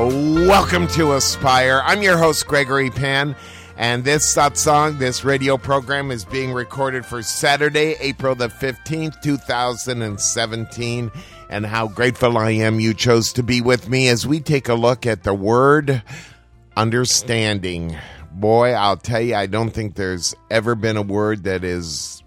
Welcome to Aspire. I'm your host, Gregory Pan, and this satsang, this radio program, is being recorded for Saturday, April the 15th, 2017, and how grateful I am you chose to be with me as we take a look at the word understanding. Boy, I'll tell you, I don't think there's ever been a word that is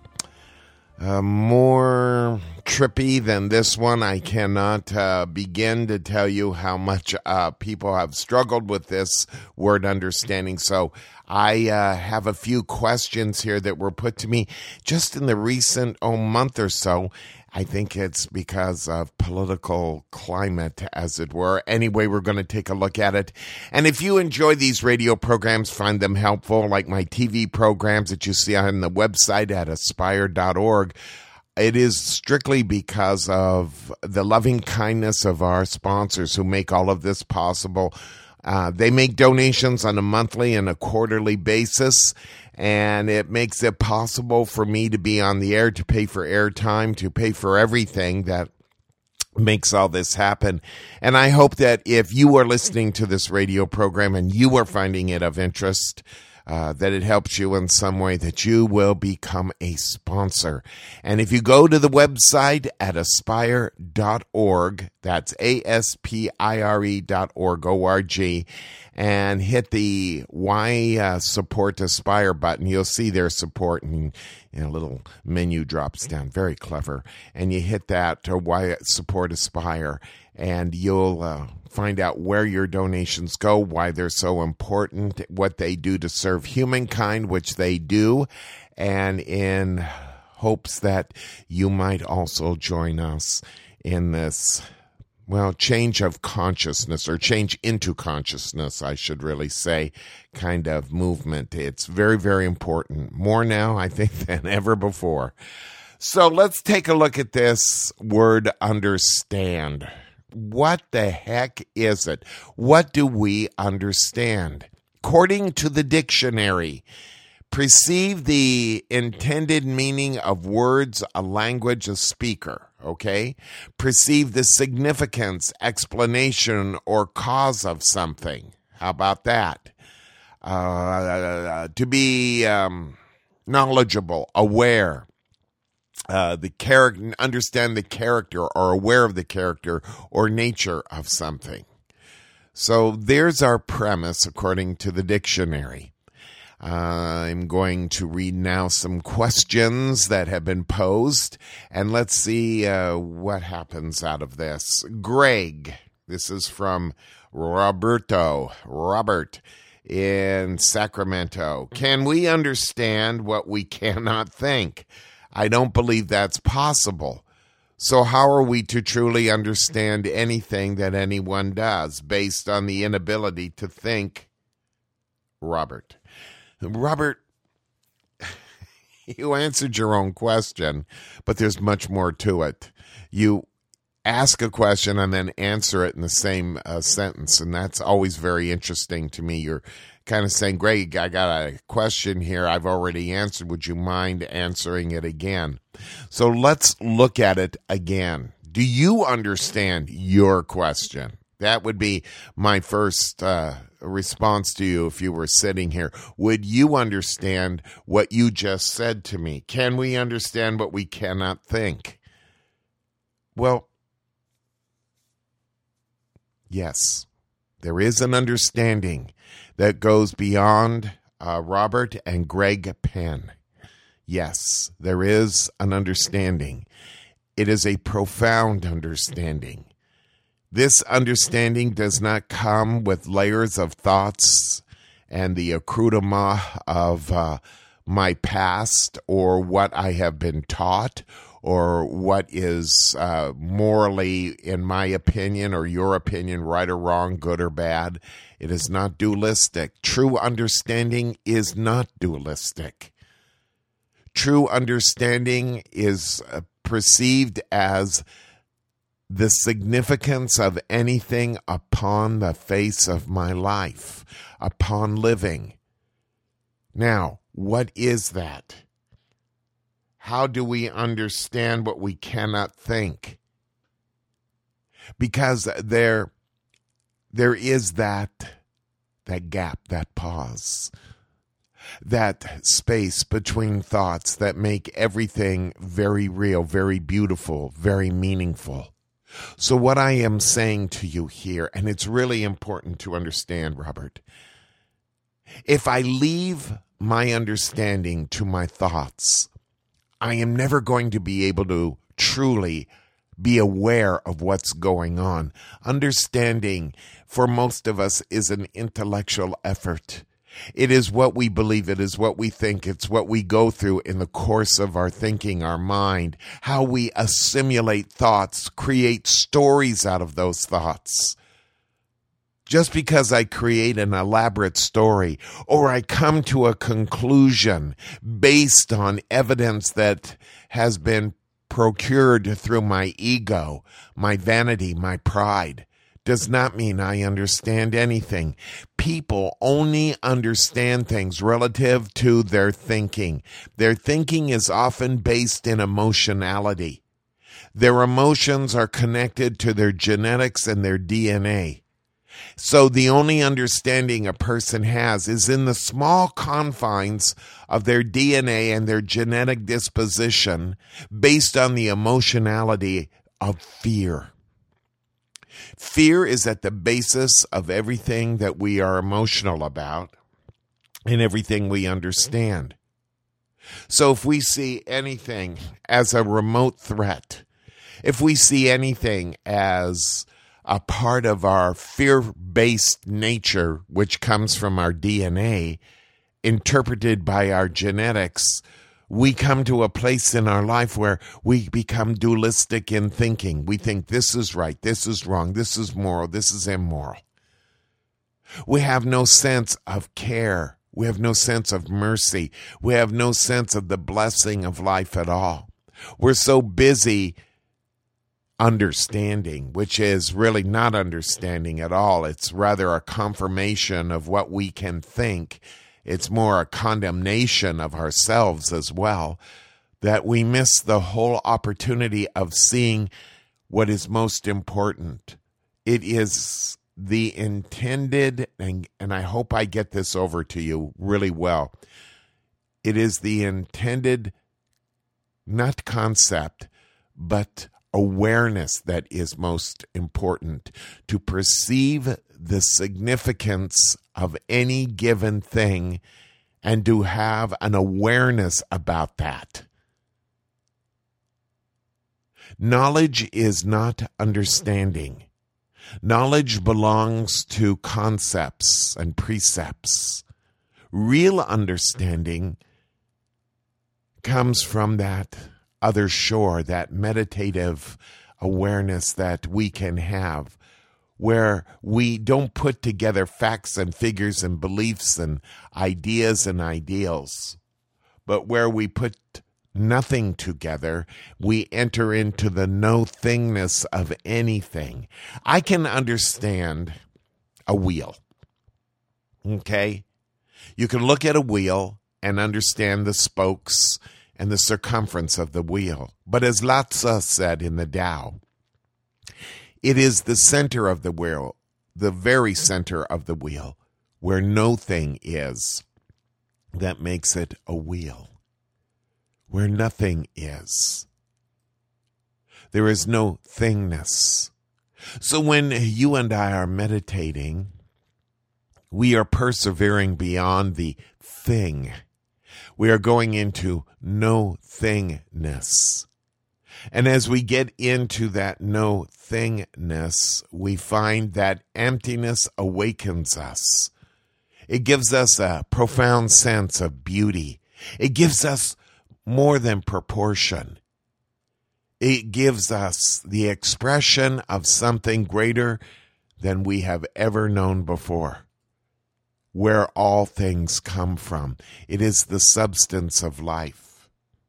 more trippy than this one. I cannot begin to tell you how much people have struggled with this word understanding. So I have a few questions here that were put to me just in the recent month or so. I think it's because of political climate, as it were. Anyway, we're going to take a look at it. And if you enjoy these radio programs, find them helpful, like my TV programs that you see on the website at aspire.org, it is strictly because of the loving kindness of our sponsors who make all of this possible. They make donations on a monthly and a quarterly basis, and it makes it possible for me to be on the air, to pay for airtime, to pay for everything that makes all this happen. And I hope that if you are listening to this radio program and you are finding it of interest, that it helps you in some way, that you will become a sponsor. And if you go to the website at aspire.org, that's aspire.org, O-R-G, and hit the Why Support Aspire button, you'll see their support, and a little menu drops down. Very clever. And you hit that to Why Support Aspire, and you'll find out where your donations go, why they're so important, what they do to serve humankind, which they do, and in hopes that you might also join us in this, well, change of consciousness, or change into consciousness, I should really say, kind of movement. It's very, very important. More now, I think, than ever before. So let's take a look at this word understand. What the heck is it? What do we understand? According to the dictionary, perceive the intended meaning of words, a language, a speaker, okay? Perceive the significance, explanation, or cause of something. How about that? To be knowledgeable, aware. The character, understand the character, or aware of the character or nature of something. So there's our premise according to the dictionary. I'm going to read now some questions that have been posed, and let's see what happens out of this. Greg, this is from Robert in Sacramento. Can we understand what we cannot think? I don't believe that's possible. So how are we to truly understand anything that anyone does based on the inability to think? Robert, you answered your own question, but there's much more to it. You ask a question and then answer it in the same sentence, and that's always very interesting to me. You're kind of saying, Greg, I got a question here I've already answered. Would you mind answering it again? So let's look at it again. Do you understand your question? That would be my first response to you if you were sitting here. Would you understand what you just said to me? Can we understand what we cannot think? Well, yes, there is an understanding that goes beyond Robert and Greg Penn. Yes, there is an understanding. It is a profound understanding. This understanding does not come with layers of thoughts and the accoutrement of my past, or what I have been taught, or what is morally, in my opinion, or your opinion, right or wrong, good or bad. It is not dualistic. True understanding is not dualistic. True understanding is perceived as the significance of anything upon the face of my life, upon living. Now, what is that? How do we understand what we cannot think? Because there there is that gap, that pause, that space between thoughts that make everything very real, very beautiful, very meaningful. So what I am saying to you here, and it's really important to understand, Robert, if I leave my understanding to my thoughts, I am never going to be able to truly be aware of what's going on. Understanding, for most of us, is an intellectual effort. It is what we believe, it is what we think, it's what we go through in the course of our thinking, our mind, how we assimilate thoughts, create stories out of those thoughts. Just because I create an elaborate story or I come to a conclusion based on evidence that has been procured through my ego, my vanity, my pride, does not mean I understand anything. People only understand things relative to their thinking. Their thinking is often based in emotionality. Their emotions are connected to their genetics and their DNA. So the only understanding a person has is in the small confines of their DNA and their genetic disposition based on the emotionality of fear. Fear is at the basis of everything that we are emotional about and everything we understand. So if we see anything as a remote threat, if we see anything as a part of our fear-based nature, which comes from our DNA, interpreted by our genetics, we come to a place in our life where we become dualistic in thinking. We think this is right, this is wrong, this is moral, this is immoral. We have no sense of care. We have no sense of mercy. We have no sense of the blessing of life at all. We're so busy understanding, which is really not understanding at all. It's rather a confirmation of what we can think. It's more a condemnation of ourselves as well, that we miss the whole opportunity of seeing what is most important. It is the intended, and I hope I get this over to you really well. It is the intended, not concept, but awareness that is most important, to perceive the significance of any given thing and to have an awareness about that. Knowledge is not understanding. Knowledge belongs to concepts and precepts. Real understanding comes from that other shore, that meditative awareness that we can have, where we don't put together facts and figures and beliefs and ideas and ideals, but where we put nothing together, we enter into the no-thingness of anything. I can understand a wheel, okay? You can look at a wheel and understand the spokes and the circumference of the wheel. But as Lao-Tzu said in the Tao, it is the center of the wheel, the very center of the wheel, where no thing is, that makes it a wheel. Where nothing is, there is no thingness. So when you and I are meditating, we are persevering beyond the thing. We are going into no thingness. And as we get into that no thingness, we find that emptiness awakens us. It gives us a profound sense of beauty. It gives us more than proportion. It gives us the expression of something greater than we have ever known before, where all things come from. It is the substance of life.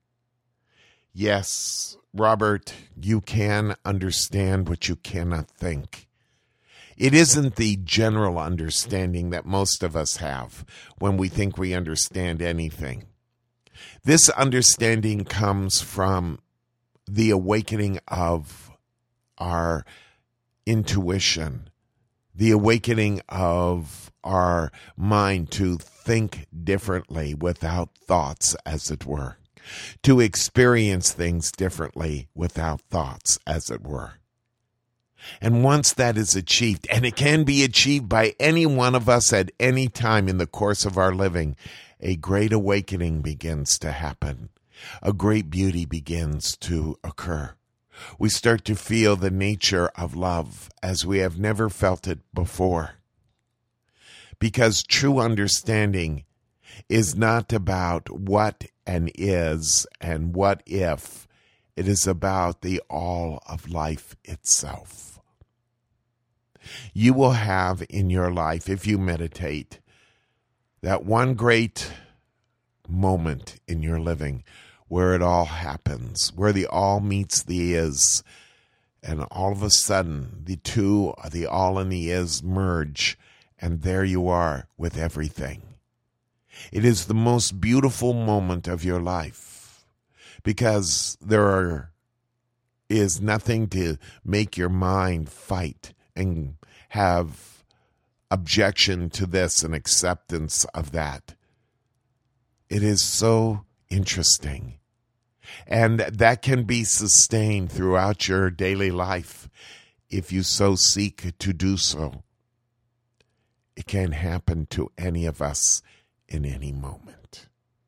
Yes, Robert, you can understand what you cannot think. It isn't the general understanding that most of us have when we think we understand anything. This understanding comes from the awakening of our intuition, the awakening of our mind to think differently without thoughts, as it were, to experience things differently without thoughts, as it were. And once that is achieved, and it can be achieved by any one of us at any time in the course of our living, a great awakening begins to happen. A great beauty begins to occur. We start to feel the nature of love as we have never felt it before. Because true understanding is not about what and is and what if. It is about the all of life itself. You will have in your life, if you meditate, that one great moment in your living where it all happens, where the all meets the is, and all of a sudden the two, the all and the is, merge, and there you are with everything. It is the most beautiful moment of your life because there is nothing to make your mind fight and have objection to this and acceptance of that. It is so interesting. And that can be sustained throughout your daily life if you so seek to do so. It can happen to any of us in any moment.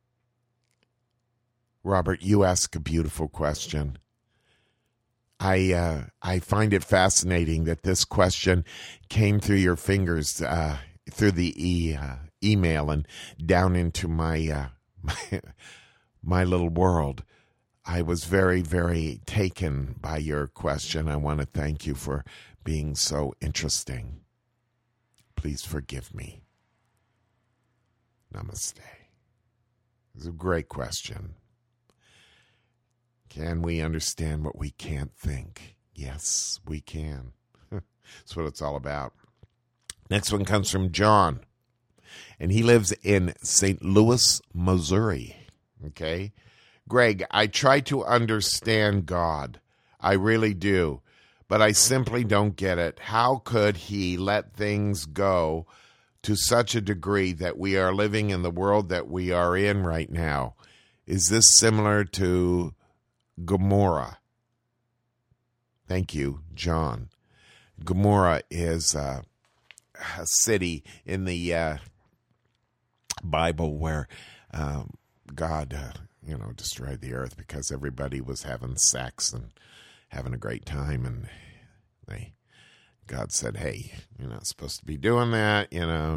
Robert, you ask a beautiful question. I find it fascinating that this question came through your fingers, through the email and down into my little world. I was very, very taken by your question. I want to thank you for being so interesting. Please forgive me. Namaste. It's a great question. Can we understand what we can't think? Yes, we can. That's what it's all about. Next one comes from John, and he lives in St. Louis, Missouri. Okay? Greg, I try to understand God. I really do. But I simply don't get it. How could he let things go to such a degree that we are living in the world that we are in right now? Is this similar to Gomorrah? Thank you, John. Gomorrah is a city in the Bible where God destroyed the earth because everybody was having sex and having a great time, and God said, hey, you're not supposed to be doing that,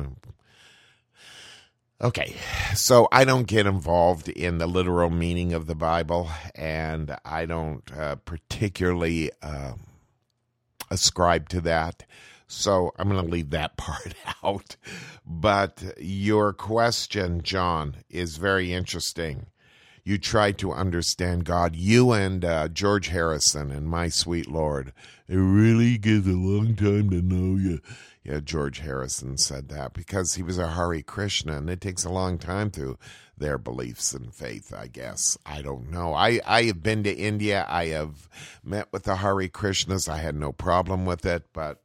Okay, so I don't get involved in the literal meaning of the Bible, and I don't particularly ascribe to that, so I'm going to leave that part out. But your question, John, is very interesting. You try to understand God. You and George Harrison and My Sweet Lord. It really gives a long time to know you. Yeah, George Harrison said that because he was a Hare Krishna, and it takes a long time through their beliefs and faith, I guess. I don't know. I have been to India. I have met with the Hare Krishnas. I had no problem with it, but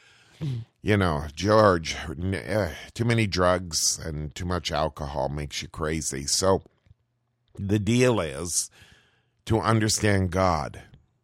George, too many drugs and too much alcohol makes you crazy. So the deal is to understand God.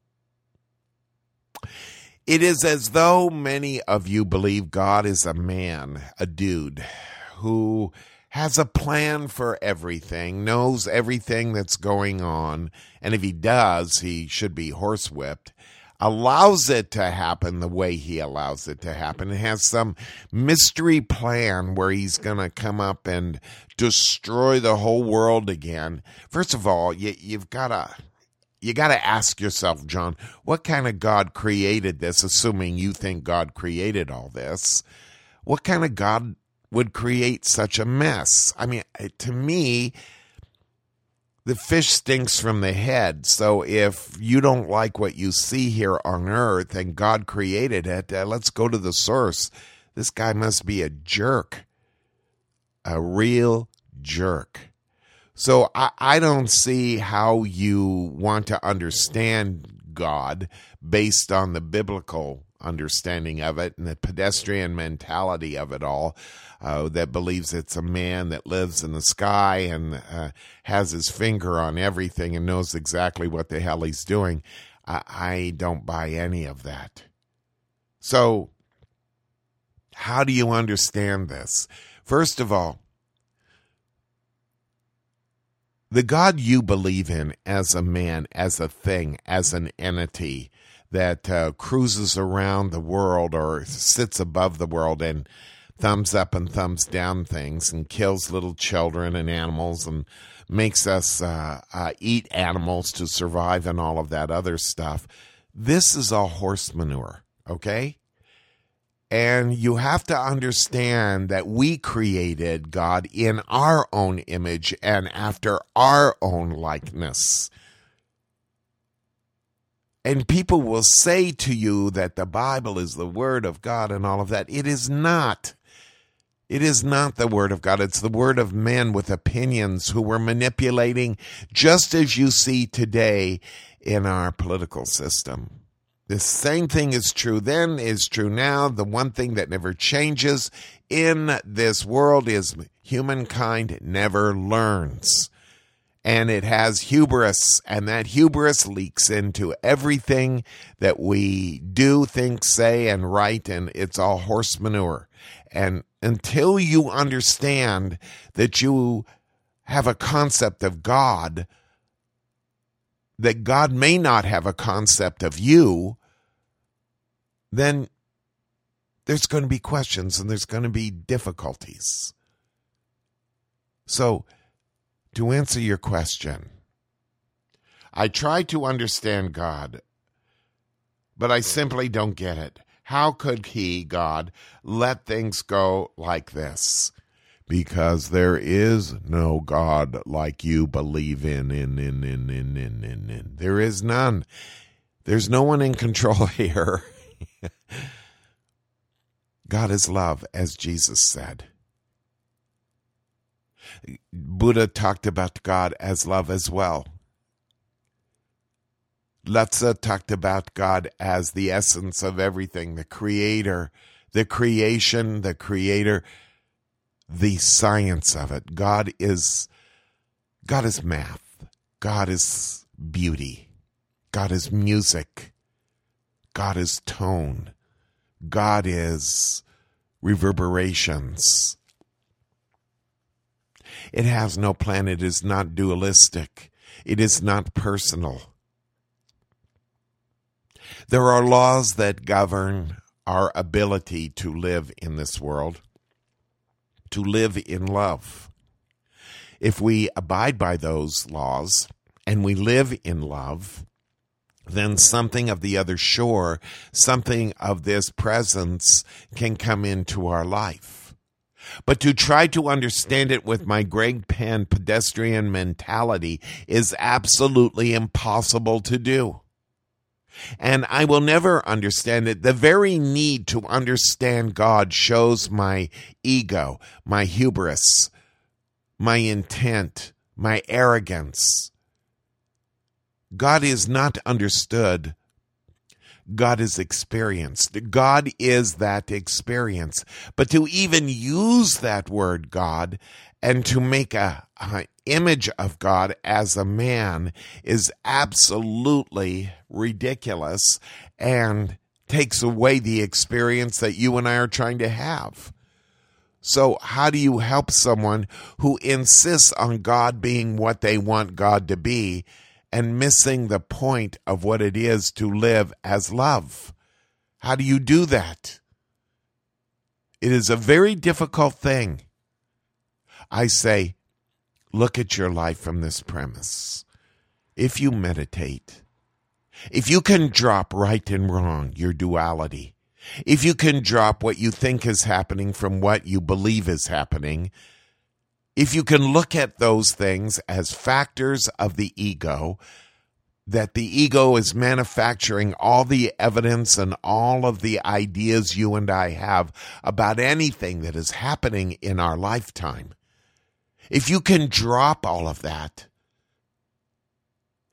It is as though many of you believe God is a man, a dude, who has a plan for everything, knows everything that's going on, and if he does, he should be horsewhipped, allows it to happen the way he allows it to happen, and has some mystery plan where he's going to come up and destroy the whole world again. First of all, you got to ask yourself, John, what kind of God created this, assuming you think God created all this? What kind of God would create such a mess? I mean, to me, the fish stinks from the head. So if you don't like what you see here on earth and God created it, let's go to the source. This guy must be a jerk, a real jerk. So I don't see how you want to understand God based on the biblical understanding of it and the pedestrian mentality of it all, that believes it's a man that lives in the sky and has his finger on everything and knows exactly what the hell he's doing. I don't buy any of that. So, how do you understand this? First of all, the God you believe in as a man, as a thing, as an entity that cruises around the world or sits above the world and thumbs up and thumbs down things and kills little children and animals and makes us eat animals to survive and all of that other stuff. This is all horse manure, okay? And you have to understand that we created God in our own image and after our own likeness. And people will say to you that the Bible is the Word of God and all of that. It is not. It is not the Word of God. It's the word of men with opinions who were manipulating, just as you see today in our political system. The same thing is true then, is true now. The one thing that never changes in this world is humankind never learns. And it has hubris, and that hubris leaks into everything that we do, think, say, and write, and it's all horse manure. And until you understand that you have a concept of God, that God may not have a concept of you, then there's going to be questions and there's going to be difficulties. So, to answer your question, I try to understand God, but I simply don't get it. How could he, God, let things go like this? Because there is no God like you believe in. There is none. There's no one in control here. God is love, as Jesus said. Buddha talked about God as love as well. Lhasa talked about God as the essence of everything, the creator, the creation, the creator, the science of it. God is math. God is beauty. God is music. God is tone. God is reverberations. It has no plan. It is not dualistic. It is not personal. There are laws that govern our ability to live in this world, to live in love. If we abide by those laws and we live in love, then something of the other shore, something of this presence can come into our life. But to try to understand it with my Greg Penn pedestrian mentality is absolutely impossible to do. And I will never understand it. The very need to understand God shows my ego, my hubris, my intent, my arrogance. God is not understood. God is experienced. God is that experience. But to even use that word God and to make an image of God as a man is absolutely ridiculous and takes away the experience that you and I are trying to have. So how do you help someone who insists on God being what they want God to be and missing the point of what it is to live as love? How do you do that? It is a very difficult thing. I say, look at your life from this premise. If you meditate, if you can drop right and wrong, your duality, if you can drop what you think is happening from what you believe is happening, if you can look at those things as factors of the ego, that the ego is manufacturing all the evidence and all of the ideas you and I have about anything that is happening in our lifetime, if you can drop all of that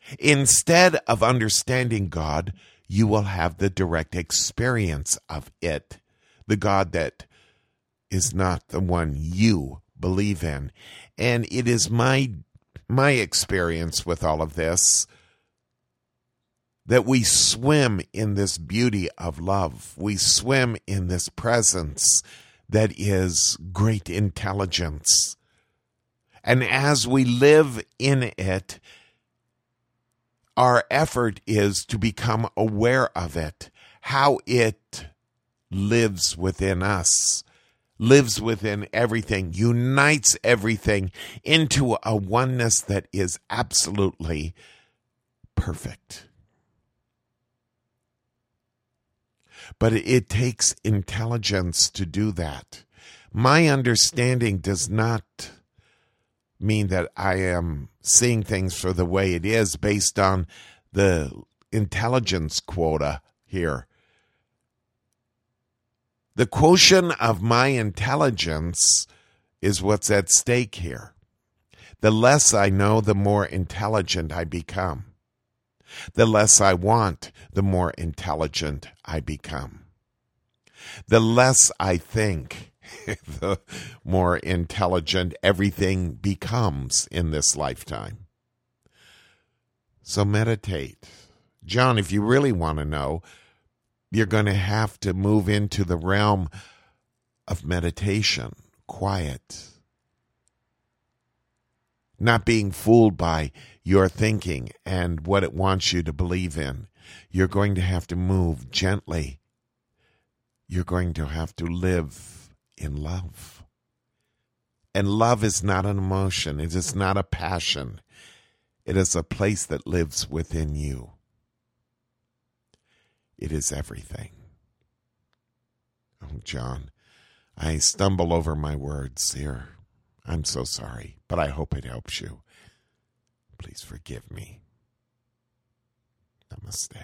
Instead of understanding God, you will have the direct experience of it, the God that is not the one you believe in. And it is my experience with all of this that we swim in this beauty of love. We swim in this presence that is great intelligence. And as we live in it, our effort is to become aware of it, how it lives within us, lives within everything, unites everything into a oneness that is absolutely perfect. But it takes intelligence to do that. My understanding does not mean that I am seeing things for the way it is based on the intelligence quota here. The quotient of my intelligence is what's at stake here. The less I know, the more intelligent I become. The less I want, the more intelligent I become. The less I think, the more intelligent everything becomes in this lifetime. So meditate. John, if you really want to know, you're going to have to move into the realm of meditation, quiet, not being fooled by your thinking and what it wants you to believe in. You're going to have to move gently. You're going to have to live in love. And love is not an emotion. It is not a passion. It is a place that lives within you. It is everything. Oh, John, I stumble over my words here. I'm so sorry, but I hope it helps you. Please forgive me. Namaste.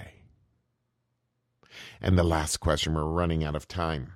And the last question, we're running out of time.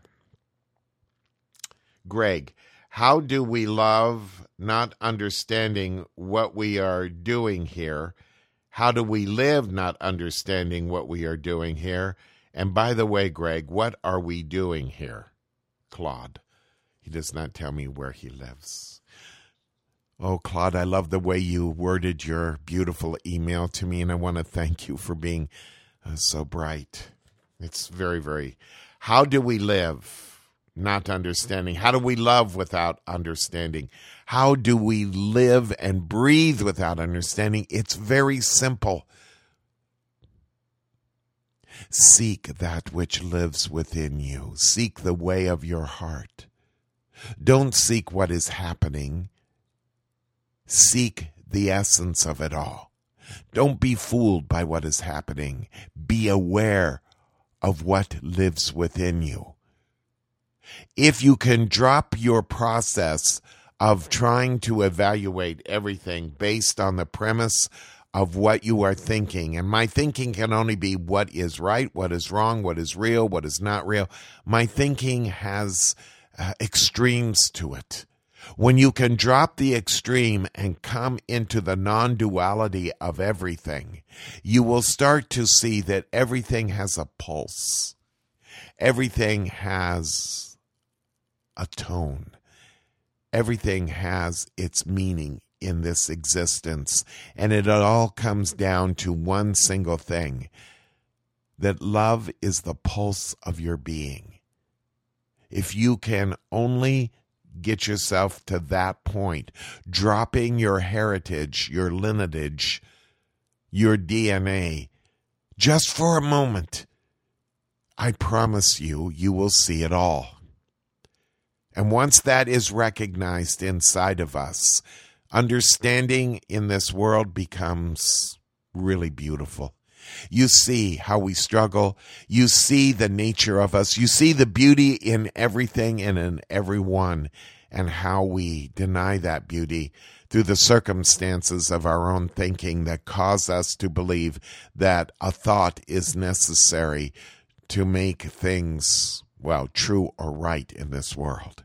Greg, how do we love not understanding what we are doing here? How do we live not understanding what we are doing here? And by the way, Greg, what are we doing here? Claude. He does not tell me where he lives. Oh, Claude, I love the way you worded your beautiful email to me, and I want to thank you for being so bright. It's very, very... How do we live not understanding? How do we love without understanding? How do we live and breathe without understanding? It's very simple. Seek that which lives within you. Seek the way of your heart. Don't seek what is happening. Seek the essence of it all. Don't be fooled by what is happening. Be aware of what lives within you. If you can drop your process of trying to evaluate everything based on the premise of what you are thinking, and my thinking can only be what is right, what is wrong, what is real, what is not real. My thinking has extremes to it. When you can drop the extreme and come into the non-duality of everything, you will start to see that everything has a pulse. Everything has a tone. Everything has its meaning in this existence. And it all comes down to one single thing, that love is the pulse of your being. If you can only get yourself to that point, dropping your heritage, your lineage, your DNA, just for a moment, I promise you, you will see it all. And once that is recognized inside of us, understanding in this world becomes really beautiful. You see how we struggle. You see the nature of us. You see the beauty in everything and in everyone, and how we deny that beauty through the circumstances of our own thinking that cause us to believe that a thought is necessary to make things, well, true or right in this world.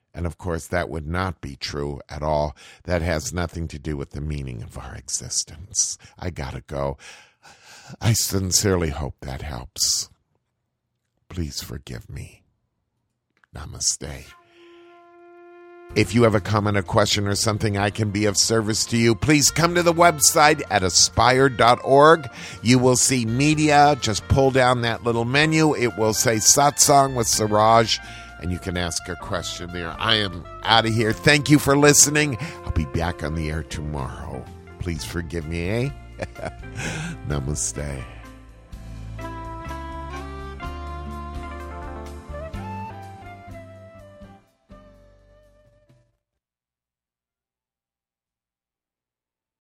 And of course, that would not be true at all. That has nothing to do with the meaning of our existence. I gotta go. I sincerely hope that helps. Please forgive me. Namaste. If you have a comment, a question, or something I can be of service to you, please come to the website at aspire.org. You will see media. Just pull down that little menu. It will say Satsang with Siraj, and you can ask a question there. I am out of here. Thank you for listening. I'll be back on the air tomorrow. Please forgive me, eh? Namaste.